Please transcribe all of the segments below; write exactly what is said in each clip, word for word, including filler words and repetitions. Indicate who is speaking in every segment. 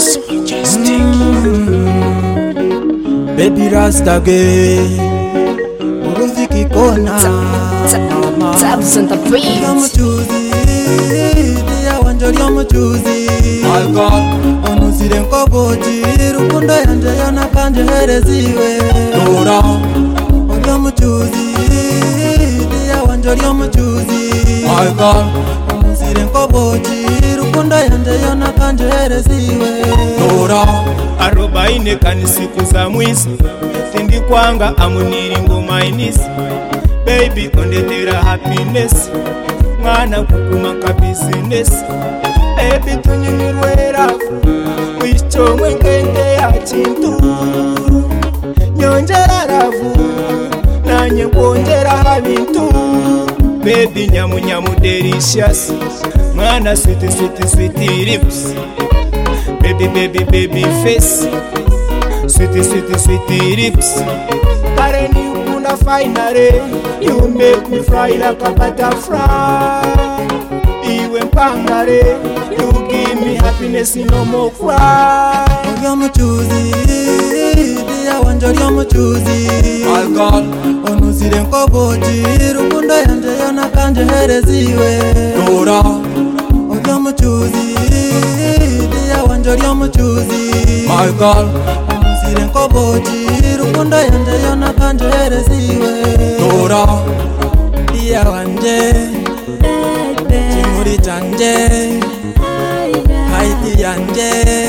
Speaker 1: mm. Baby Rasta gay Uruziki kona
Speaker 2: Tabs on the beat
Speaker 1: Yamuchuzi Dia wanjori yamuchuzi My God Onusire nkogoji Rukundo yanje yana kanje hereziwe Dora Yamuchuzi Dia wanjori yamuchuzi My God Onusire nkogoji Rukundo yanje yana kanje hereziwe Dora
Speaker 3: arobaine kanisiku za mwezi Tindi kwanga amuniri ngoma inisi Baby ondetera happiness Mwana kukuma ka business Baby tunyimirwe rafu Mwisho mwengenge ya chinturu Nyonjera rafu Nanye kwonjera habintu Baby nyamu nyamu delicious Mwana sweet sweet sweet lips Baby baby baby face Sweet sweet sweet lips Kareni ukuna finally You make me fly like a butterfly Iwe mpangare You give me happiness no more cry
Speaker 1: Yamuchuzi Dia wanjori yamuchuzi My God Onusire nkogoji Rukundo yanje yana kanje hereziwe Dora Yamuchuzi Dia wanjori yamuchuzi My God Onusire nkogoji Rukundo yanje yana kanje hereziwe Dora Dia wanje Chimuri chanje Haiti yanje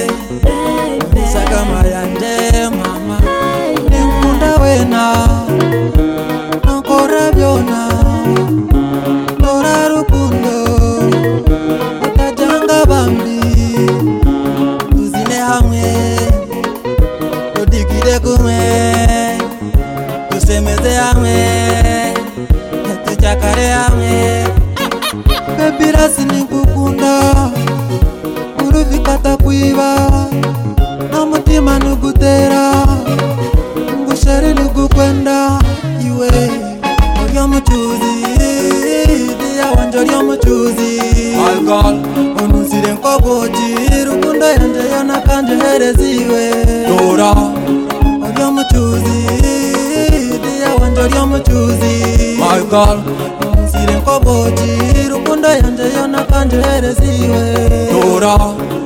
Speaker 1: Sakama yanje mama Nikunda wena Nokora byona Dora rukundo Utajanga bambi Tuzine hamwe Tudigide kumwe Tusemeze hamwe Tuchakare hamwe Baby rasi nikukunda Uruvikata kuiva Namutima nugutera Ngushari nugukwenda Iwe Yamuchuzi Dia wanjori yamuchuzi My God Onusire nkogoji Rukundo yanje yana kanje hereziwe Dora Yamuchuzi Dia wanjori yamuchuzi My God Onusire nkogoji Rukundo yanje yana kanje hereziwe Dora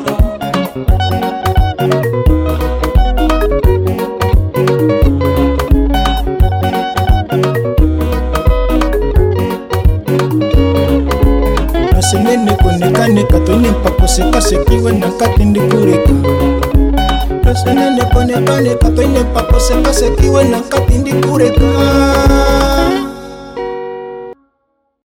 Speaker 3: Nasenene koneka neka Toine mpako seka sekiwe na katindi kureka Nasenene koneka neka Toine mpako seka sekiwe na katindi kureka